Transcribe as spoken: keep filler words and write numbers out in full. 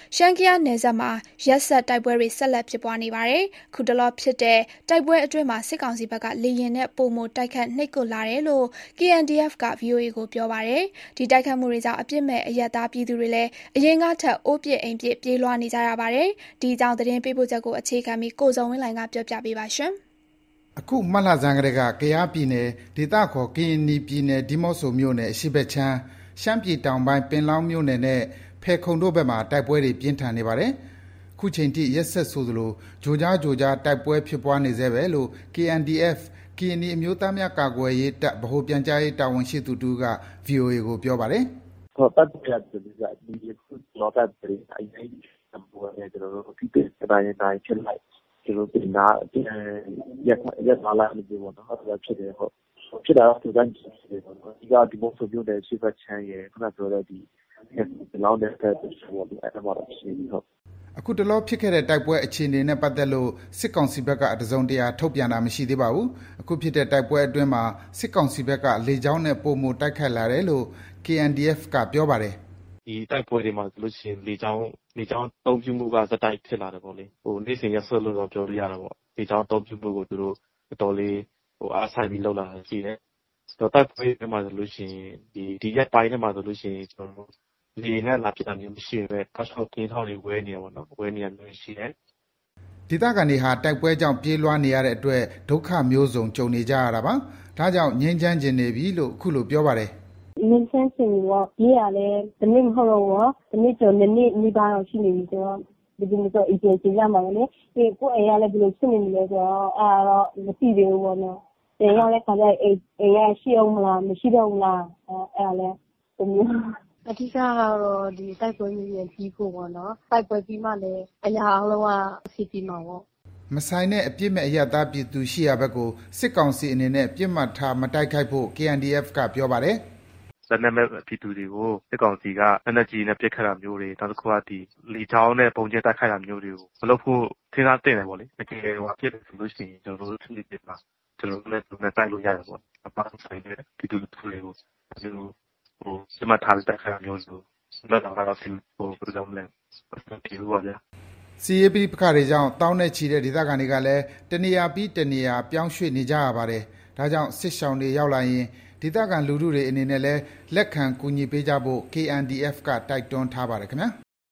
ရှမ်းကယားနယ်စပ်မှာရက်ဆက်တိုက်ပွဲတွေဆက်လက်ဖြစ်ပွားနေပါတယ်။ခုတလောဖြစ်တဲ့တိုက်ပွဲအတွင်းမှာစစ်ကောင်စီဘက်ကလေရင်နဲ့ပုံမတိုက်ခတ်နှိပ်ကွပ်လာတယ်လို့ K N D F က V O A ကိုပြောပါတယ်။ဒီတိုက်ခတ်မှုတွေကြောင့်အပြစ်မဲ့အရပ်သားပြည်သူတွေလည်းအရင်ကထက်အိုးပစ်အိမ်ပစ်ပြေးလွှားနေကြရပါတယ်။ဒီအကြောင်းသတင်းပေးပို့ချက်ကိုအခြေခံပြီးကိုစုံဝင်းလိုင်ကပြောပြပေးပါရှင်။အခုမတ်လဆန်းကတည်းကကယားပြည်နယ်ဒေသခေါ်ကရင်နီပြည်နယ်ဒီမော့ဆိုမြို့နယ်အရှိဘက်ချမ်းရှမ်းပြည်တောင်ပိုင်းပင်လောင်းမြို့နယ်နဲ့ဖဲခုံတို့ဘက်မှာတိုက်ပွဲတွေပြင်းထန်နေပါတယ်။ခုချိန်ထိရက်ဆက်ဆိုသလိုဂျိုကြားဂျိုကြားတိုက်ပွဲဖြစ်ပွားနေသေးပဲလို့ K N D F ကရင်နီအမျိုးသားများကာကွယ်ရေးတပ်ဗဟိုပြန်ကြားရေးတာဝန်ရှိသူတူက V O A ကိုပြောပါတယ်။ဟောတပ်ပြတ်တယ်ဒီကဒီခုလောကတဲ့အိမ်အိမ်တံပေါ်နဲ့ကျွန်တော်တို့ဒီတဲ့တိုင်းတိုင်းဖြစ်လိုက်ကျွန်တော်ဒီနာရက်ရက်လာလာနေပြီပေါ့နော်ဟုတ်တယ်ဖြစ်တယ်ဟုတ်ဖြစ်တာသူကကြည့်တယ်ပေါ့နော်ဒီကဒီဘုံဆိုမျိုးတဲ့ရှိဖက်ချမ်းရဲ့ခုနပြောတဲ့ဒီလောင်းတဲ့ဖက်ဆိုတော့အဲ့ဒါမှတော့ရှိပြီဟုတ်အခုတလောဖြစ်ခဲ့တဲ့တိုက်ပွဲအခြေအနေနဲ့ပတ်သက်လို့စစ်ကောင်စီဘက်ကတစုံတရာထုတ်ပြန်တာမရှိသေးပါဘူးအခုဖြစ်တဲ့တိုက်ပွဲအတွင်းမှာစစ်ကောင်စီဘက်ကလေကြောင်းနဲ့ပုံမတိုက်ခိုက်လာတယ်လို့ K N D F ကပြောပါတယ်ဒီတိုက်ပွဲတွေမှာဆိုလို့ရှိရင်လေကြောင်းလေကြောင်းတုံးပြမှုကစတိုက်ဖြစ်လာတယ်ပေါ့လေဟိုနေ့စဉ်ရက်ဆက်လို့တော့ပြောလို့ရတာပေါ့လေကြောင်းတုံးပြမှုကိုသူတို့တော်တော်လေးဟိုအားဆိုင်ပြီးလောက်လာရှိတယ်ဆိုတော့တိုက်ပွဲတွေမှာဆိုလို့ရှိရင်ဒီဒီရက်ပိုင်းထဲမှာဆိုလို့ရှိရင်ကျွန်တော်တို့လေနဲ့လာဖြစ်တာမျိုးမရှိပဲတောက်ချောက်ကင်းထောက်တွေဝဲနေရပါတော့ဝဲနေရမျိုးရှိတယ်ဒေသခံတွေဟာတိုက်ပွဲကြောင့်ပြေးလွှားနေရတဲ့အတွက်ဒုက္ခမျိုးစုံကြုံနေကြရတာပါဒါကြောင့်ငြိမ်းချမ်းခြင်းနေပြီလို့အခုလိုပြောပါတယ်ငင်းဆန်းစင်ရောပြေးရလဲတနည်းမဟုတ်တော့ဘူးတနည်းကျော်နည်းနည်းမိသားတော့ရှိနေပြီဆိုတော့ဒီလိုမျိုးအကျေစီရမှာလေဒီကိုယ်အိမ်ရလဲဘယ်လိုဖြစ်နေလဲဆိုတော့အဲ့တော့မသိသေးဘူးပေါ့နော်တင်ရလဲခါကျအိမ်အိမ်ရရှိအောင်မလားမရှိတော့ဘူးလားအဲ့ဒါလဲဒီမျိုးအဓိကကတော့ဒီတိုက်ပွဲကြီးရင်ပြီးဖို့ပေါ့နော်တိုက်ပွဲပြီးမှလည်းအရာအလုံးကအစီပြီးမှာပေါ့မဆိုင်တဲ့အပြစ်မဲ့အရသားပြည်သူရှိရဘက်ကိုစစ်ကောင်စီအနေနဲ့ပြစ်မှတ်ထားမတိုက်ခိုက်ဖို့ K N D F ကပြောပါတယ်ဇနမဲ့ပြည်သူတွေကိုစစ်ကောင်စီက energy နဲ့ပြစ်ခတ်တာမျိုးတွေနောက်တစ်ခုကဒီလီချောင်းနဲ့ပုံကျဲတိုက်ခိုက်တာမျိုးတွေကိုမလုပ်ဖို့ထင်သာတင်တယ်ပေါ့လေတကယ်ဟိုအဖြစ်ဆိုလို့ရှိရင်ကျွန်တော်တို့ဖြစ်ဖြစ်မှာကျွန်တော်တို့လည်းသူနဲ့တိုက်လို့ရတယ်ပေါ့အပန်းဆိုင်တဲ့ပြည်သူတွေတွေကိုဒီလိုဟိုစမထားတဲ့ခါမျိုးဆိုတော့တော့တော့ဟိုဘယ်လိုလဲဒီလိုပါဗျာစီအေပီပခါတွေကြောင့်တောင်းနဲ့ချီတဲ့ဒေသခံတွေကလည်းတနေရာပြီးတနေရာပြောင်းရွှေ့နေကြရပါတယ်ဒါကြောင့်စစ်ရှောင်းတွေရောက်လာရင်ဒေသခံလူထုတွေအနေနဲ့လည်းလက်ခံကူညီပေးကြဖို့ K N D F ကတိုက်တွန်းထားပါတယ်ခင်ဗျာ